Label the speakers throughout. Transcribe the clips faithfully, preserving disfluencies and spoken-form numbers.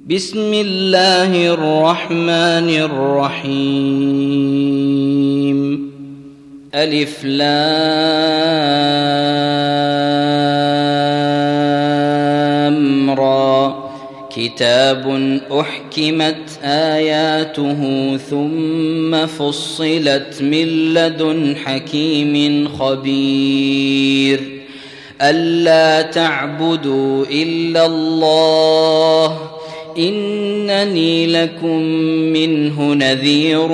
Speaker 1: بسم الله الرحمن الرحيم. ألف لام را. كتاب أحكمت آياته ثم فصلت من لدن حكيم خبير. ألا تعبدوا إلا الله إنني لكم منه نذير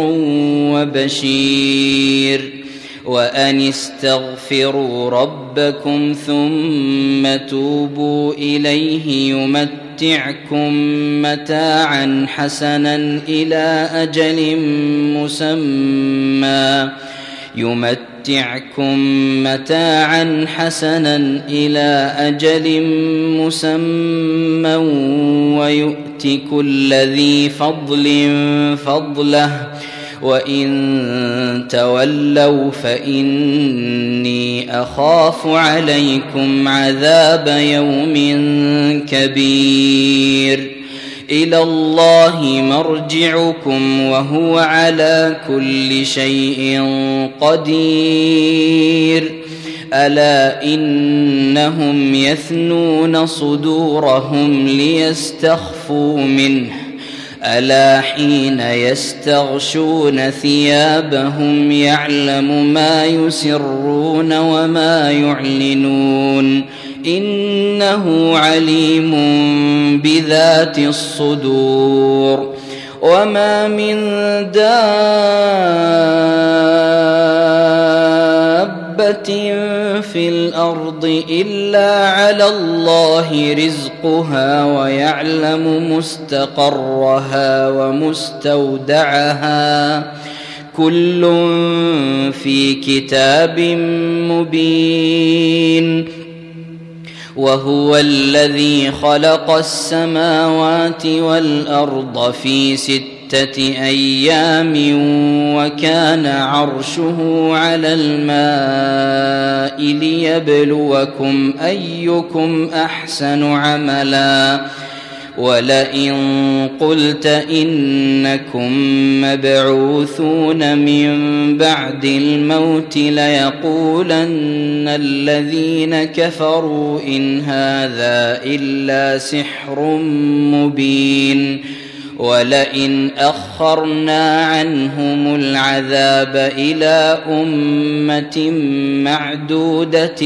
Speaker 1: وبشير. وأن استغفروا ربكم ثم توبوا إليه يمتعكم متاعا حسنا إلى أجل مسمى يمتعكم متاعا حسنا إلى أجل مسمى ويؤت كل ذي فضل فضله وإن تولوا فإني أخاف عليكم عذاب يوم كبير. إلى الله مرجعكم وهو على كل شيء قدير. ألا إنهم يثنون صدورهم ليستخفوا منه ألا حين يستغشون ثيابهم يعلم ما يسرون وما يعلنون إنه عليم بذات الصدور. وما من دابة في الأرض إلا على الله رزقها ويعلم مستقرها ومستودعها كل في كتاب مبين. وهو الذي خلق السماوات والأرض في ستة أيام وكان عرشه على الماء ليبلوكم أيكم أحسن عملا. ولئن قلت إنكم مبعوثون من بعد الموت ليقولن الذين كفروا إن هذا إلا سحر مبين. ولئن أخرنا عنهم العذاب إلى أمة معدودة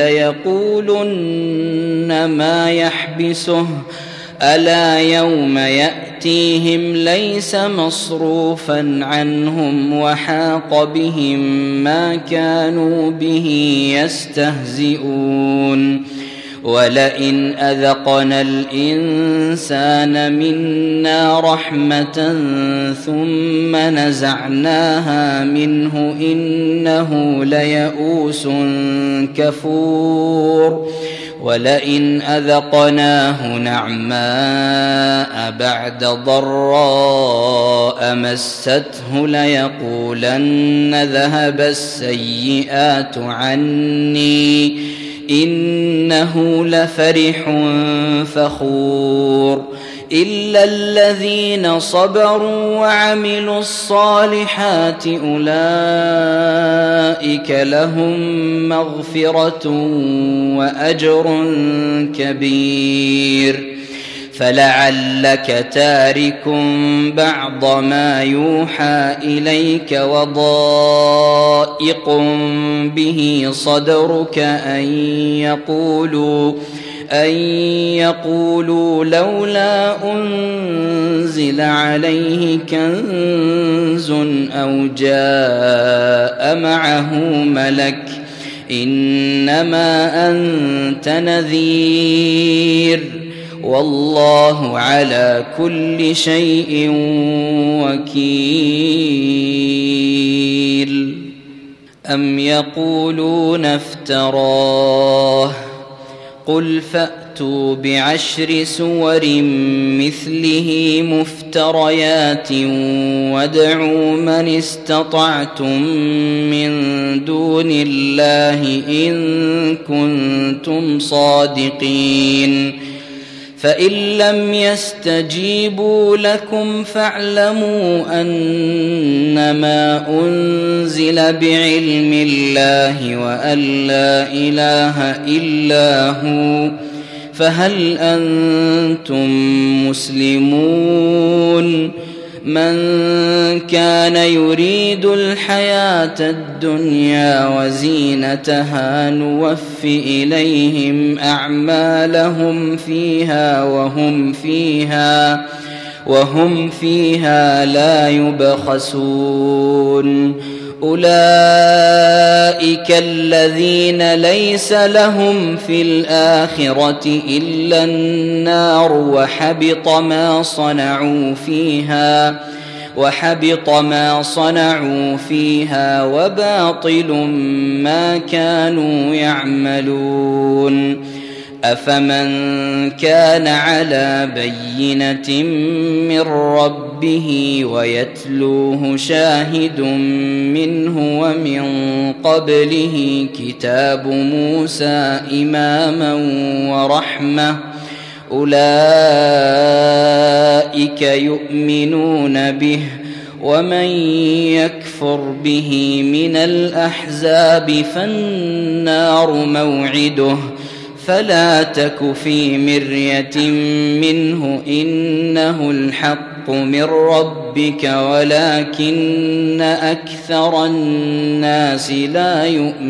Speaker 1: ليقولن ما يحبسه ألا يوم يأتيهم ليس مصروفا عنهم وحاق بهم ما كانوا به يستهزئون. ولئن أذقنا الإنسان منا رحمة ثم نزعناها منه إنه ليئوس كفور. ولئن أذقناه نعماء بعد ضراء مسته ليقولن ذهب السيئات عني إنه لفرح فخور. إلا الذين صبروا وعملوا الصالحات أولئك لهم مغفرة وأجر كبير. فلعلك تارك بعض ما يوحى إليك وضائق به صدرك أن يقولوا أن يقولوا لولا أنزل عليه كنز أو جاء معه ملك إنما أنت نذير والله على كل شيء وكيل. أم يقولون افتراه قل فأتوا بعشر سور مثله مفتريات وادعوا من استطعتم من دون الله إن كنتم صادقين فإن لم يستجيبوا لكم فاعلموا أنما أنزل بعلم الله وأن لا إله إلا هو فهل أنتم مسلمون؟ من كان يريد الحياة الدنيا وزينتها نوف إليهم أعمالهم فيها وهم فيها وهم فيها لا يبخسون. أولئك الذين ليس لهم في الآخرة إلا النار وحبط ما صنعوا فيها وحبط ما صنعوا فيها وباطل ما كانوا يعملون. أفمن كان على بينة من ربه ويتلوه شاهد منه ومن قبله كتاب موسى إماما ورحمة أولئك يؤمنون به ومن يكفر به من الأحزاب فالنار موعده فلا تك في مرية منه إنه الحق من ربك ولكن أكثر الناس لا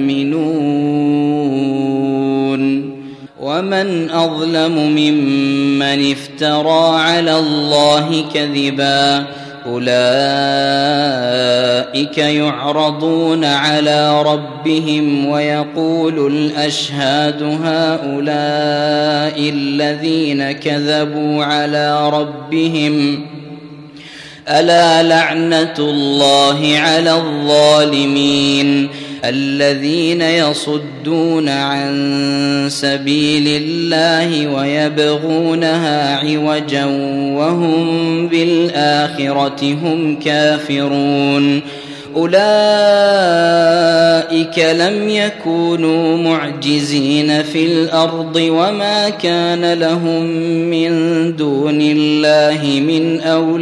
Speaker 1: يؤمنون. ومن أظلم ممن افترى على الله كذبا أولئك يعرضون على ربهم ويقول الأشهاد هؤلاء الذين كذبوا على ربهم ألا لعنة الله على الظالمين الذين يصدون عن سبيل الله ويبغونها عوجا وهم بالآخرة هم كافرون. أولئك لم يكونوا معجزين في الأرض وما كان لهم من دون الله من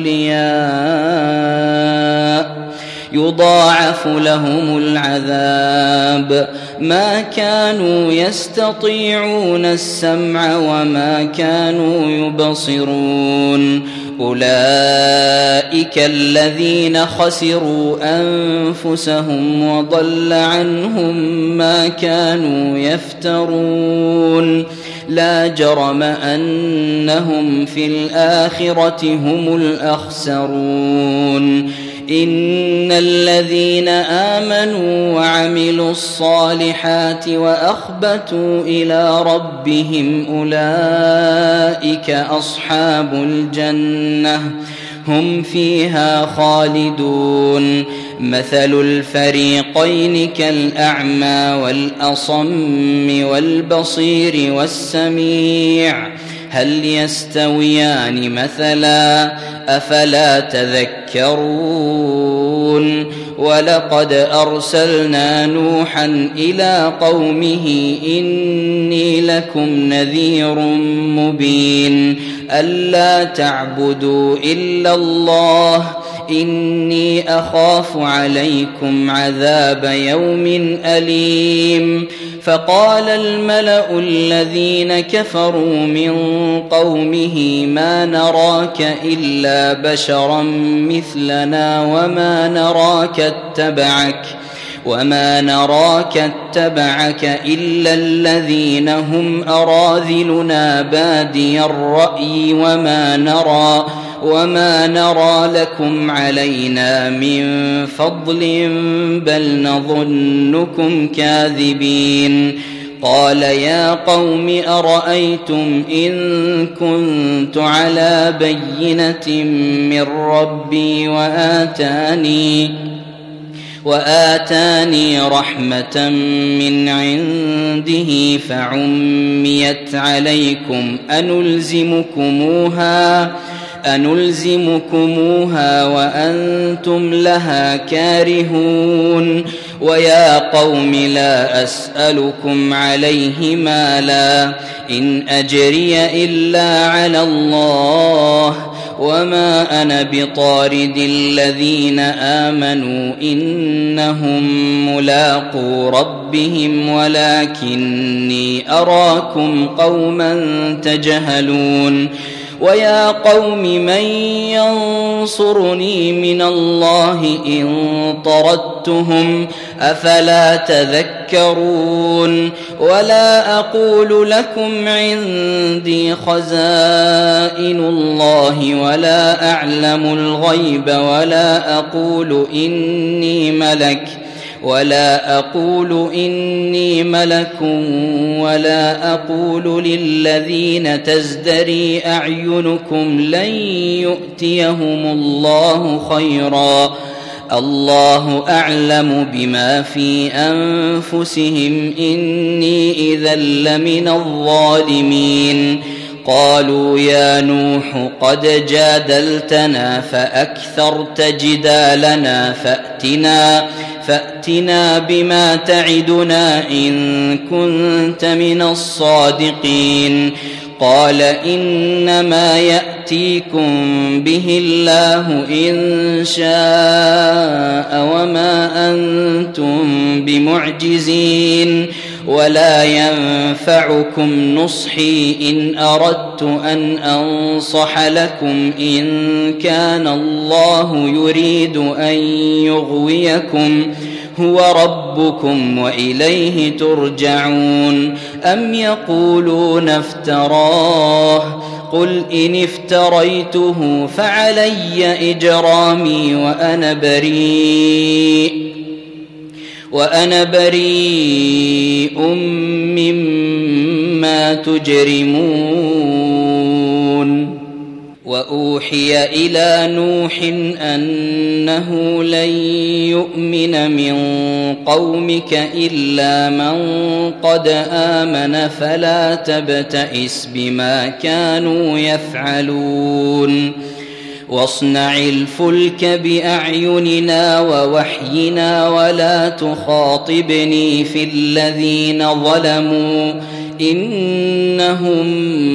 Speaker 1: أولياء يضاعف لهم العذاب ما كانوا يستطيعون السمع وما كانوا يبصرون. أولئك الذين خسروا أنفسهم وضل عنهم ما كانوا يفترون. لا جرم أنهم في الآخرة هم الأخسرون. إن الذين آمنوا وعملوا الصالحات وأخبتوا إلى ربهم أولئك أصحاب الجنة هم فيها خالدون. مثل الفريقين كالأعمى والأصم والبصير والسميع هل يستويان مثلا أفلا تذكرون. ولقد أرسلنا نوحا إلى قومه إني لكم نذير مبين ألا تعبدوا إلا الله إني أخاف عليكم عذاب يوم أليم. فقال الملأ الذين كفروا من قومه ما نراك إلا بشرا مثلنا وما نراك اتبعك وما نراك اتبعك إلا الذين هم أراذلنا بادي الرأي وما نرى وما نرى لكم علينا من فضل بل نظنكم كاذبين. قال يا قوم أرأيتم إن كنت على بينة من ربي وآتاني وآتاني رحمة من عنده فعميت عليكم أنلزمكموها أنلزمكموها وأنتم لها كارهون. ويا قوم لا أسألكم عليه مالا إن أجري إلا على الله وما أنا بطارد الذين آمنوا إنهم ملاقو ربهم ولكني أراكم قوما تجهلون ويا قوم من ينصرني من الله إن طردتهم أفلا تذكرون ولا أقول لكم عندي خزائن الله ولا أعلم الغيب ولا أقول إني ملك ولا أقول إني ملك ولا أقول للذين تزدري أعينكم لن يؤتيهم الله خيرا الله أعلم بما في أنفسهم إني إذا لمن الظالمين قالوا يا نوح قد جادلتنا فأكثرت جدالنا فأتنا فأتنا بما تعدنا إن كنت من الصادقين قال إنما يأتيكم به الله إن شاء وما أنتم بمعجزين ولا ينفعكم نصحي إن أردت أن أنصح لكم إن كان الله يريد أن يغويكم هو ربكم وإليه ترجعون أم يقولون افتراه قل إن افتريته فعلي إجرامي وأنا بريء وأنا بريء مما تجرمون وأوحي إلى نوح أنه لن يؤمن من قومك إلا من قد آمن فلا تبتئس بما كانوا يفعلون واصنع الفلك بأعيننا ووحينا ولا تخاطبني في الذين ظلموا إنهم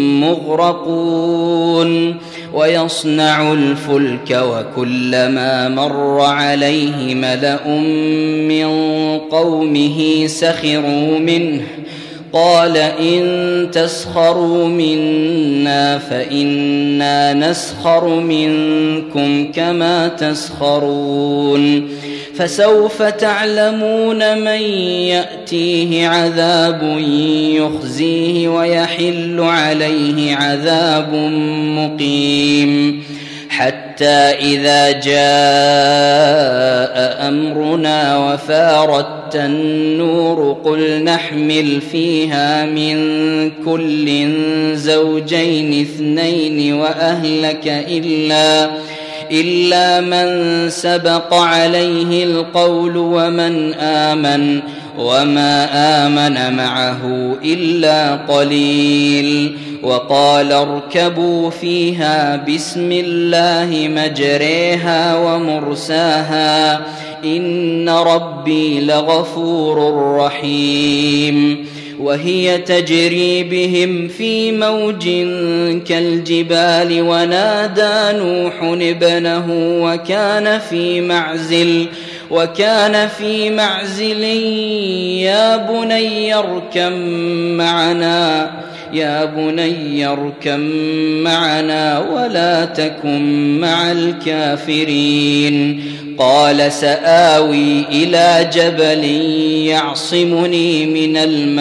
Speaker 1: مغرقون ويصنع الفلك وكلما مر عليه ملأ من قومه سخروا منه قال إن تسخروا منا فإنا نسخر منكم كما تسخرون فسوف تعلمون من يأتيه عذاب يخزيه ويحل عليه عذاب مقيم حتى إذا جاء أمرنا وفارت النور قل نحمل فيها من كل زوجين اثنين وأهلك إلا إلا من سبق عليه القول ومن آمن وما آمن معه إلا قليل وقال اركبوا فيها بسم الله مجريها ومرساها إن ربي لغفور رحيم وهي تجري بهم في موج كالجبال ونادى نوح ابنه وكان في معزل وكان في معزل يا بني اركب معنا يا بني اركب معنا ولا تكن مع الكافرين قال سآوي إلى جبل يعصمني من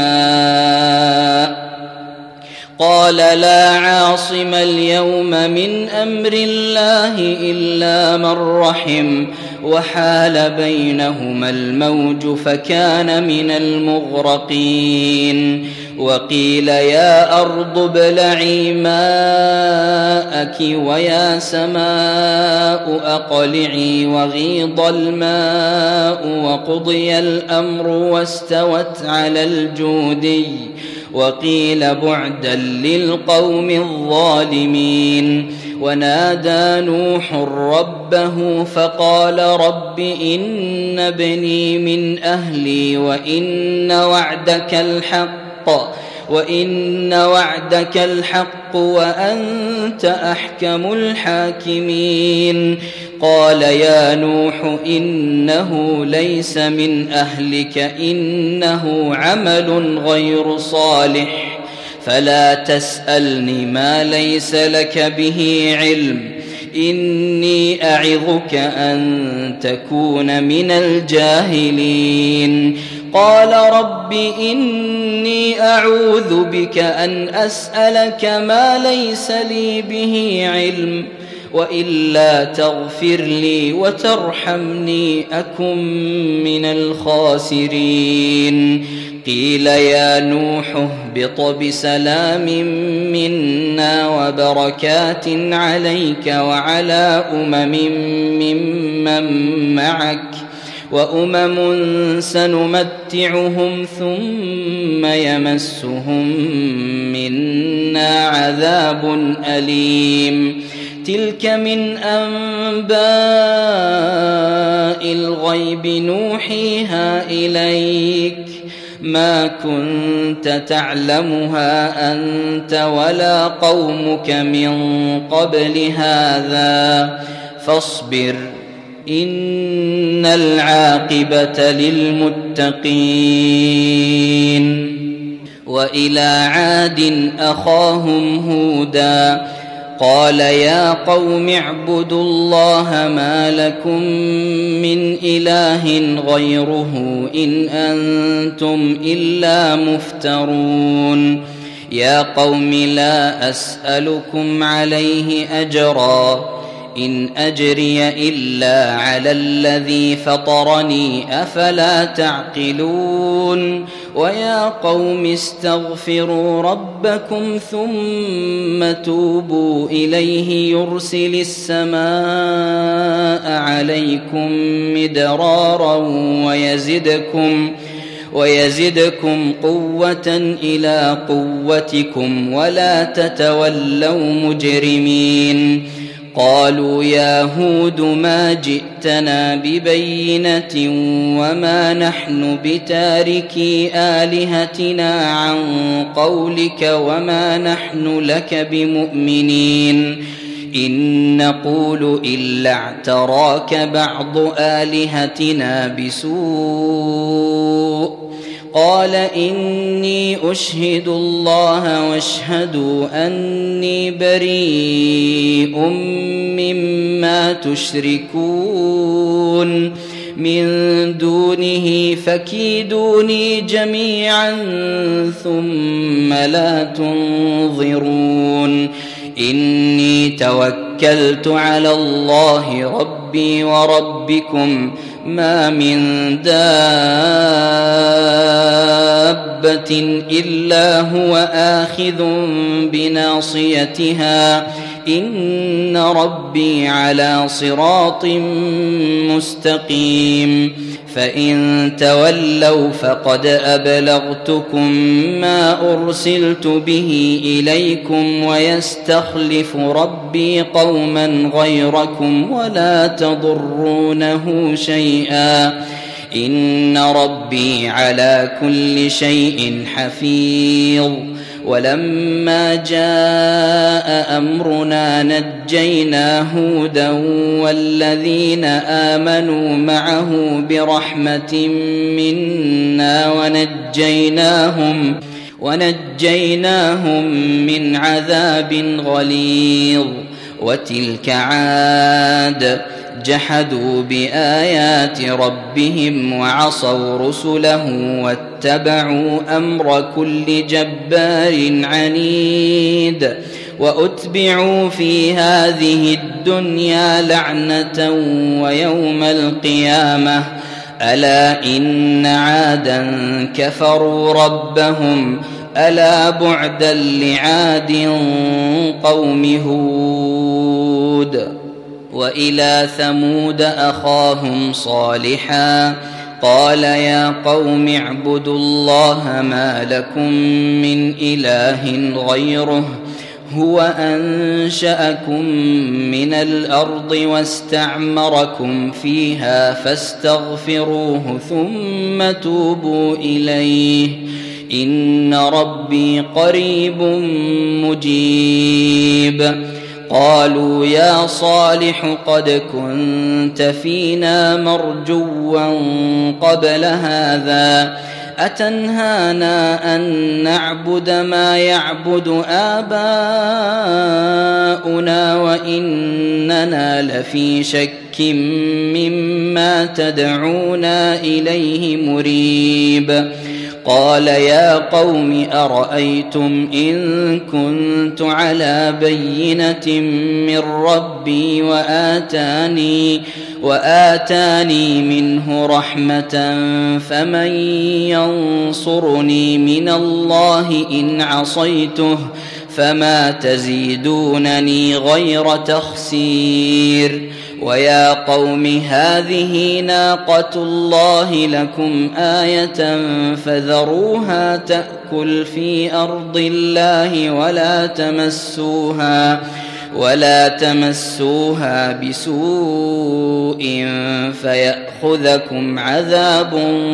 Speaker 1: الماء قال لا عاصم اليوم من أمر الله إلا من رحم وحال بينهما الموج فكان من المغرقين وقيل يا أرض ابلعي ماءك ويا سماء أقلعي وغيض الماء وقضي الأمر واستوت على الجودي وقيل بعدا للقوم الظالمين ونادى نوح ربه فقال رب إن ابني من أهلي وإن وعدك الحق وإن وعدك الحق وأنت أحكم الحاكمين قال يا نوح إنه ليس من أهلك إنه عمل غير صالح فلا تسألني ما ليس لك به علم إني أعظك أن تكون من الجاهلين قال رب إني أعوذ بك أن أسألك ما ليس لي به علم وإلا تغفر لي وترحمني أكن من الخاسرين قيل يا نوح اهبط بسلام منا وبركات عليك وعلى أمم ممن معك وأمم سنمتعهم ثم يمسهم منا عذاب أليم تلك من أنباء الغيب نوحيها إليك ما كنت تعلمها أنت ولا قومك من قبل هذا فاصبر إن العاقبة للمتقين وإلى عاد أخاهم هودا قال يا قوم اعبدوا الله ما لكم من إله غيره إن أنتم إلا مفترون يا قوم لا أسألكم عليه أجرا إن أجري إلا على الذي فطرني أفلا تعقلون ويا قوم استغفروا ربكم ثم توبوا إليه يرسل السماء عليكم مدرارا ويزدكم ويزدكم قوة إلى قوتكم ولا تتولوا مجرمين قالوا يا هود ما جئتنا ببينة وما نحن بتاركي آلهتنا عن قولك وما نحن لك بمؤمنين إن نقول إلا اعتراك بعض آلهتنا بسوء قال إني أشهد الله واشهدوا أني بريء مما تشركون من دونه فكيدوني جميعا ثم لا تنظرون إني توكلت على الله ربي وربكم ما من دابة إلا هو آخذ بناصيتها إن ربي على صراط مستقيم فإن تولوا فقد أبلغتكم ما أرسلت به إليكم ويستخلف ربي قوما غيركم ولا تضرونه شيئا إن ربي على كل شيء حفيظ ولما جاء أمرنا نجينا هودا والذين آمنوا معه برحمة منا ونجيناهم ونجيناهم من عذاب غليظ وتلك عاد جحدوا بآيات ربهم وعصوا رسله واتبعوا أمر كل جبار عنيد وأتبعوا في هذه الدنيا لعنة ويوم القيامة ألا إن عادا كفروا ربهم ألا بعدا لعاد قوم هود وإلى ثمود أخاهم صالحا قال يا قوم اعبدوا الله ما لكم من إله غيره هو أنشأكم من الأرض واستعمركم فيها فاستغفروه ثم توبوا إليه إن ربي قريب مجيب. قالوا يا صالح قد كنت فينا مرجوا قبل هذا أتنهانا أن نعبد ما يعبد آباؤنا وإننا لفي شك مما تدعونا إليه مريب. قال يا قوم أرأيتم إن كنت على بينة من ربي وآتاني, وآتاني منه رحمة فمن ينصرني من الله إن عصيته فما تزيدونني غير تخسير. ويا قوم هذه ناقة الله لكم آية فذروها تأكل في أرض الله ولا تمسوها ولا تمسوها بسوء فيأخذكم عذاب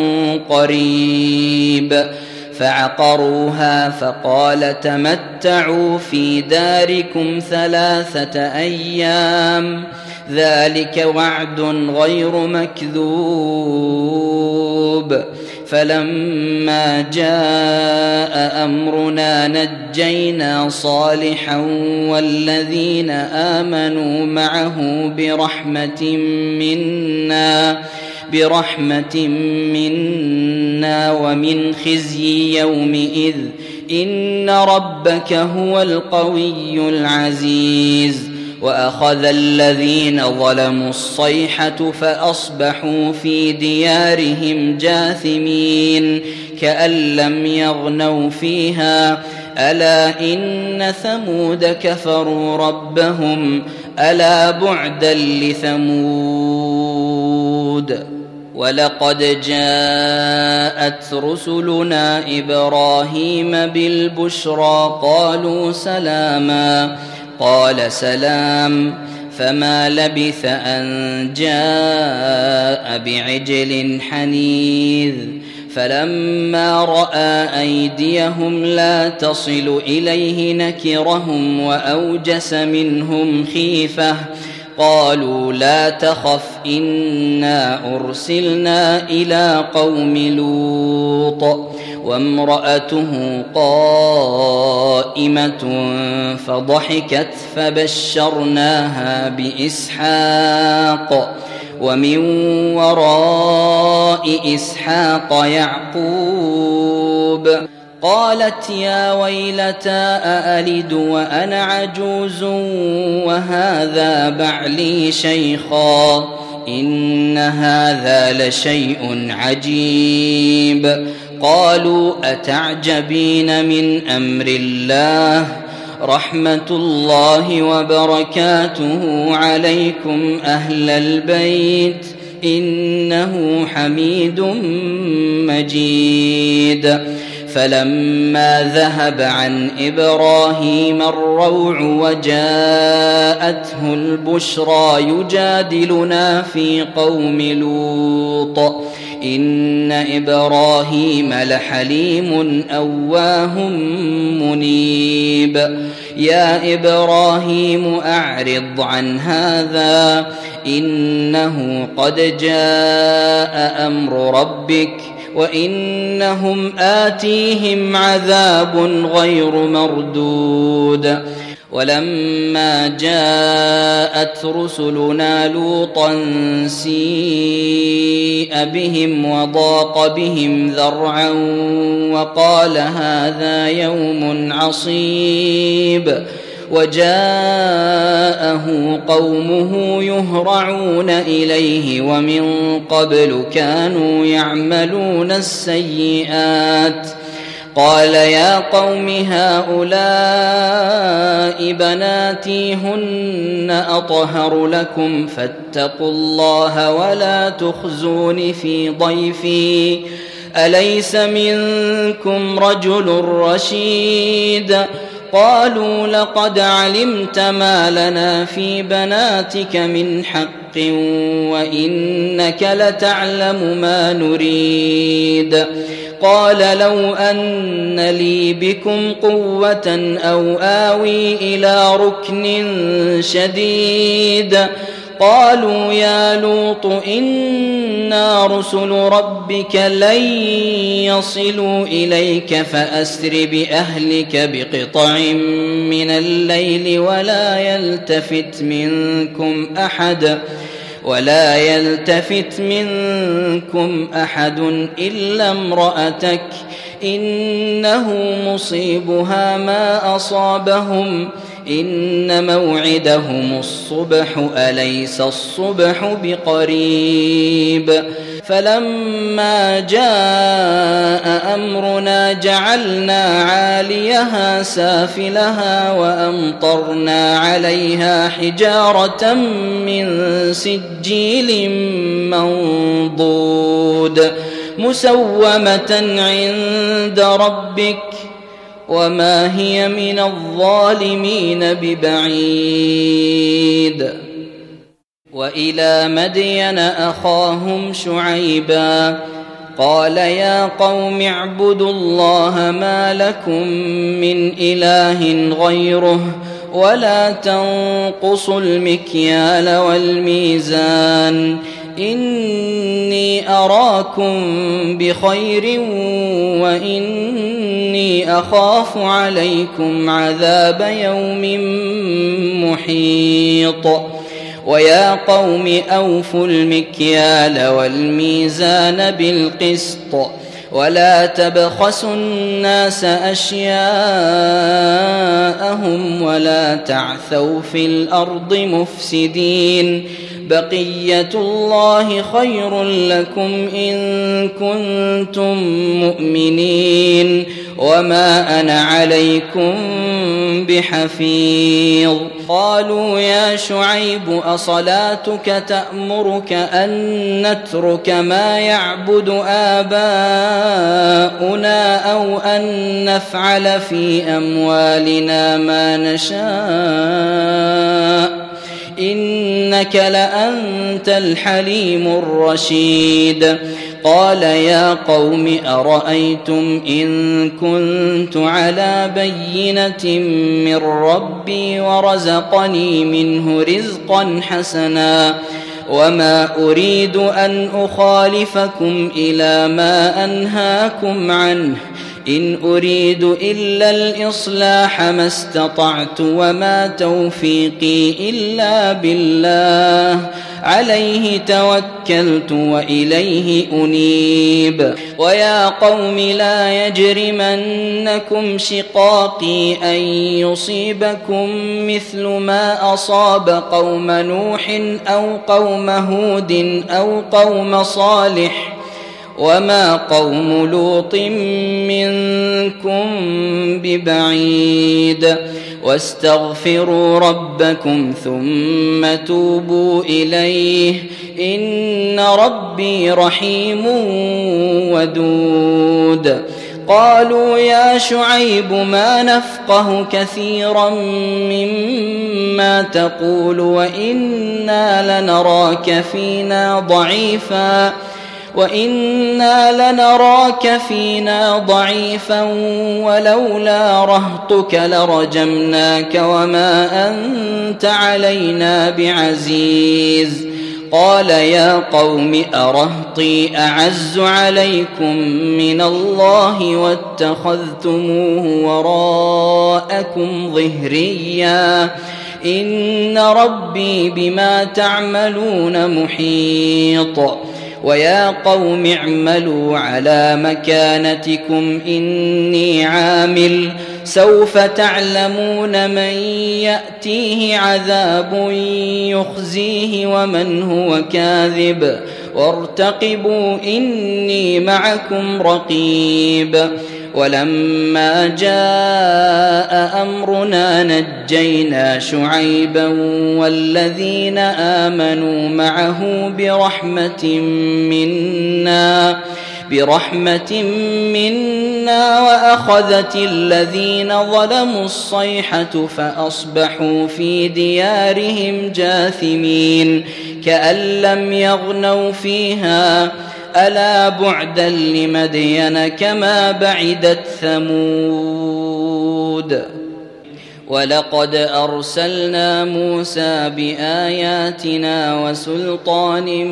Speaker 1: قريب. فعقروها فقال تمتعوا في داركم ثلاثة أيام ذلك وعد غير مكذوب. فلما جاء أمرنا نجينا صالحا والذين آمنوا معه برحمة منا برحمة منا ومن خزي يومئذ إن ربك هو القوي العزيز. وأخذ الذين ظلموا الصيحة فأصبحوا في ديارهم جاثمين كأن لم يغنوا فيها ألا إن ثمود كفروا ربهم ألا بعدا لثمود. ولقد جاءت رسلنا إبراهيم بالبشرى قالوا سلاما قال سلام فما لبث أن جاء بعجل حنيذ. فلما رأى أيديهم لا تصل إليه نكرهم وأوجس منهم خيفة قالوا لا تخف إنا أرسلنا إلى قوم لوط وامرأته قائمة فضحكت فبشرناها بإسحاق ومن وراء إسحاق يعقوب. قالت يا ويلتى أألد وأنا عجوز وهذا بعلي شيخا إن هذا لشيء عجيب. قالوا أتعجبين من أمر الله رحمة الله وبركاته عليكم أهل البيت إنه حميد مجيد. فلما ذهب عن إبراهيم الروع وجاءته البشرى يجادلنا في قوم لوط إن إبراهيم لحليم أواه منيب. يا إبراهيم أعرض عن هذا إنه قد جاء أمر ربك وإنهم آتيهم عذاب غير مردود. ولما جاءت رسلنا لوطا سيء بهم وضاق بهم ذرعا وقال هذا يوم عصيب. وجاءه قومه يهرعون إليه ومن قبل كانوا يعملون السيئات. قال يا قوم هؤلاء بناتي هن أطهر لكم فاتقوا الله ولا تخزون في ضيفي أليس منكم رجل رشيد. قالوا لقد علمت ما لنا في بناتك من حق وإنك لتعلم ما نريد. قال لو أن لي بكم قوة أو آوي إلى ركن شديد. قالوا يا لوط إنا رسل ربك لن يصلوا إليك فأسر بأهلك بقطع من الليل ولا يلتفت منكم أحد ولا يلتفت منكم أحد إلا امرأتك إنه مصيبها ما أصابهم إن موعدهم الصبح أليس الصبح بقريب. فلما جاء أمرنا جعلنا عاليها سافلها وأمطرنا عليها حجارة من سجيل منضود مسومة عند ربك وما هي من الظالمين ببعيد. وإلى مدين أخاهم شعيبا قال يا قوم اعبدوا الله ما لكم من إله غيره ولا تنقصوا المكيال والميزان إني أراكم بخير وإني أخاف عليكم عذاب يوم محيط. ويا قوم أوفوا المكيال والميزان بالقسط ولا تبخسوا الناس أشياءهم ولا تعثوا في الأرض مفسدين. بقية الله خير لكم إن كنتم مؤمنين وما أنا عليكم بحفيظ. قالوا يا شعيب أصلاتك تأمرك أن نترك ما يعبد آباؤنا أو أن نفعل في أموالنا ما نشاء إنك لأنت الحليم الرشيد. قال يا قوم أرأيتم إن كنت على بينة من ربي ورزقني منه رزقا حسنا وما أريد أن أخالفكم إلى ما أنهاكم عنه إن أريد إلا الإصلاح ما استطعت وما توفيقي إلا بالله عليه توكلت وإليه أنيب. ويا قوم لا يجرمنكم شقاقي أن يصيبكم مثل ما أصاب قوم نوح أو قوم هود أو قوم صالح وما قوم لوط منكم ببعيد. واستغفروا ربكم ثم توبوا إليه إن ربي رحيم ودود. قالوا يا شعيب ما نفقه كثيرا مما تقول وإنا لنراك فينا ضعيفا وإنا لنراك فينا ضعيفا ولولا رهطك لرجمناك وما أنت علينا بعزيز. قال يا قوم أرهطي أعز عليكم من الله واتخذتموه وراءكم ظهريا إن ربي بما تعملون محيط. ويا قوم اعملوا على مكانتكم إني عامل سوف تعلمون من يأتيه عذاب يخزيه ومن هو كاذب وارتقبوا إني معكم رقيب. ولما جاء أمرنا نجينا شعيبا والذين آمنوا معه برحمة منا برحمة منا وأخذت الذين ظلموا الصيحة فأصبحوا في ديارهم جاثمين كأن لم يغنوا فيها ألا بعدا لمدين كما بعدت ثمود ولقد أرسلنا موسى بآياتنا وسلطان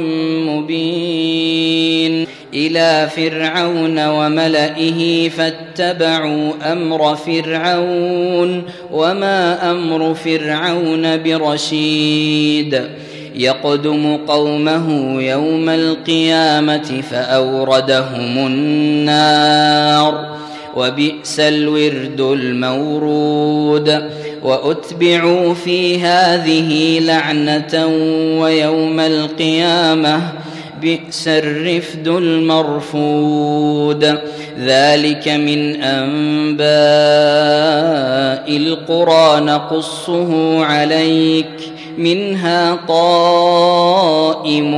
Speaker 1: مبين إلى فرعون وملئه فاتبعوا أمر فرعون وما أمر فرعون برشيد يقدم قومه يوم القيامة فأوردهم النار وبئس الورد المورود وأتبعوا في هذه لعنة ويوم القيامة بئس الرفد المرفود ذلك من أنباء القرى نقصه عليك منها قائم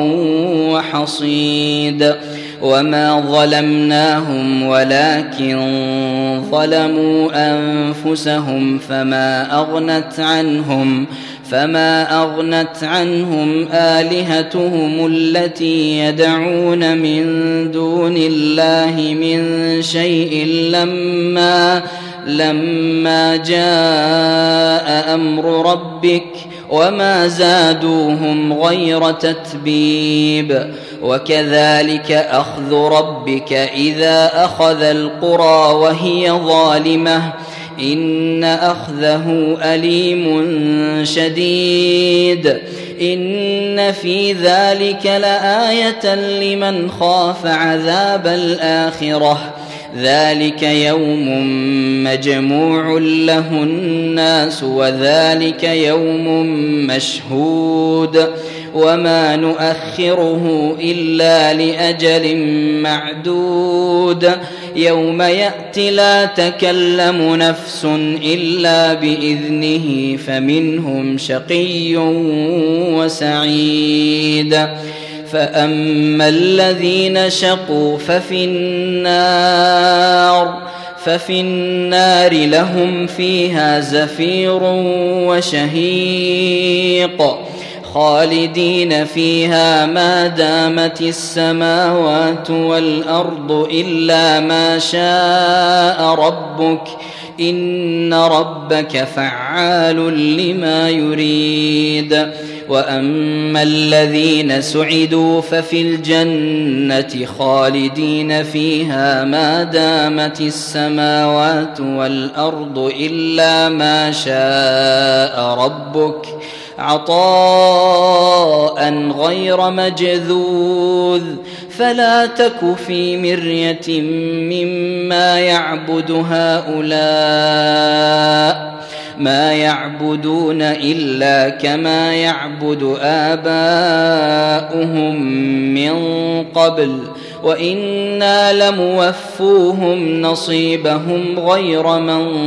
Speaker 1: وحصيد وما ظلمناهم ولكن ظلموا أنفسهم فما أغنت عنهم فما أغنت عنهم آلهتهم التي يدعون من دون الله من شيء لما لما جاء أمر ربك وما زادوهم غير تتبيب وكذلك أخذ ربك إذا أخذ القرى وهي ظالمة إن أخذه أليم شديد إن في ذلك لآية لمن خاف عذاب الآخرة ذلك يوم مجموع له الناس وذلك يوم مشهود وما نؤخره إلا لأجل معدود يوم يأتي لا تكلم نفس إلا بإذنه فمنهم شقي وسعيد فأما الذين شقوا ففي النار ففي النار لهم فيها زفير وشهيق خالدين فيها ما دامت السماوات والأرض إلا ما شاء ربك إن ربك فعال لما يريد وأما الذين سعدوا ففي الجنة خالدين فيها ما دامت السماوات والأرض إلا ما شاء ربك عطاء غير مجذوذ فلا تك في مرية مما يعبد هؤلاء ما يعبدون إلا كما يعبد آباؤهم من قبل وإنا لموفوهم نصيبهم غير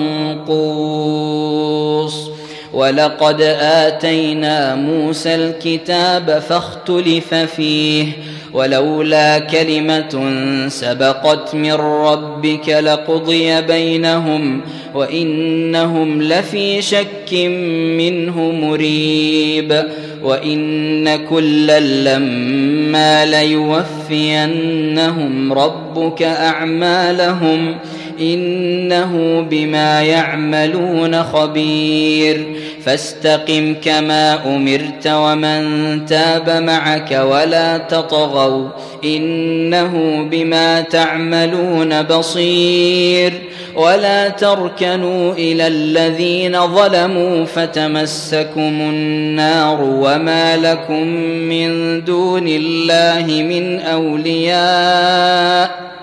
Speaker 1: منقوص ولقد آتينا موسى الكتاب فاختلف فيه ولولا كلمة سبقت من ربك لقضي بينهم وإنهم لفي شك منه مريب وإن كلا لما ليوفينهم ربك أعمالهم إنه بما يعملون خبير فاستقم كما أمرت ومن تاب معك ولا تطغوا إنه بما تعملون بصير ولا تركنوا إلى الذين ظلموا فتمسكم النار وما لكم من دون الله من أولياء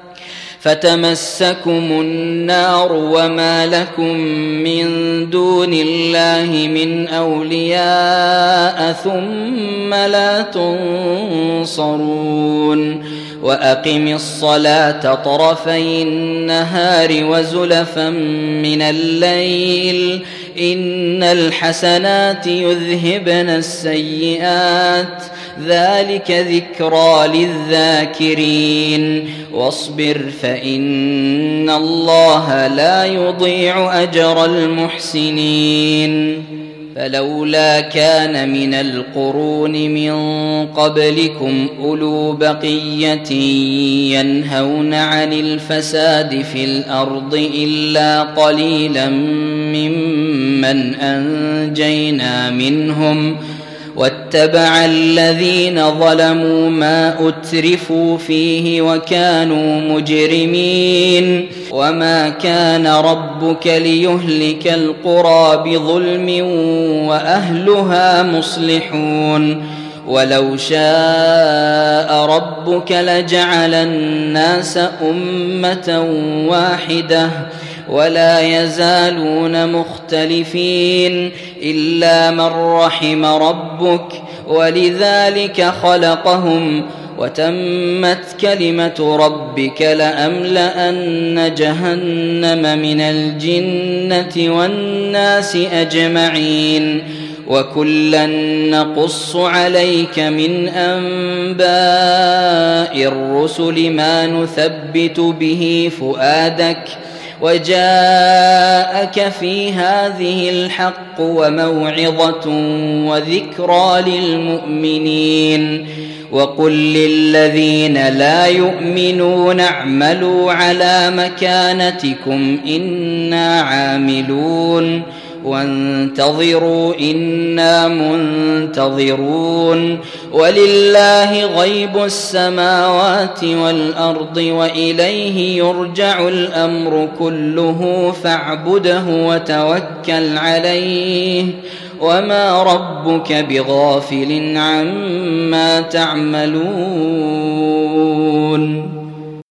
Speaker 1: فتمسكم النار وما لكم من دون الله من أولياء ثم لا تنصرون وأقم الصلاة طرفي النهار وزلفا من الليل إن الحسنات يذهبن السيئات ذلك ذكرى للذاكرين واصبر فإن الله لا يضيع أجر المحسنين فلولا كان من القرون من قبلكم أولو بقية ينهون عن الفساد في الأرض إلا قليلا ممن أنجينا منهم واتبع الذين ظلموا ما أترفوا فيه وكانوا مجرمين وما كان ربك ليهلك القرى بظلم وأهلها مصلحون ولو شاء ربك لجعل الناس أمة واحدة ولا يزالون مختلفين إلا من رحم ربك ولذلك خلقهم وتمت كلمة ربك لأملأن جهنم من الجنة والناس أجمعين وكلا نقص عليك من أنباء الرسل ما نثبت به فؤادك وجاءك في هذه الحق وموعظة وذكرى للمؤمنين وقل للذين لا يؤمنون اعملوا على مكانتكم إنا عاملون وانتظروا إنا منتظرون ولله غيب السماوات والأرض وإليه يرجع الأمر كله فاعبده وتوكل عليه وما ربك بغافل عما تعملون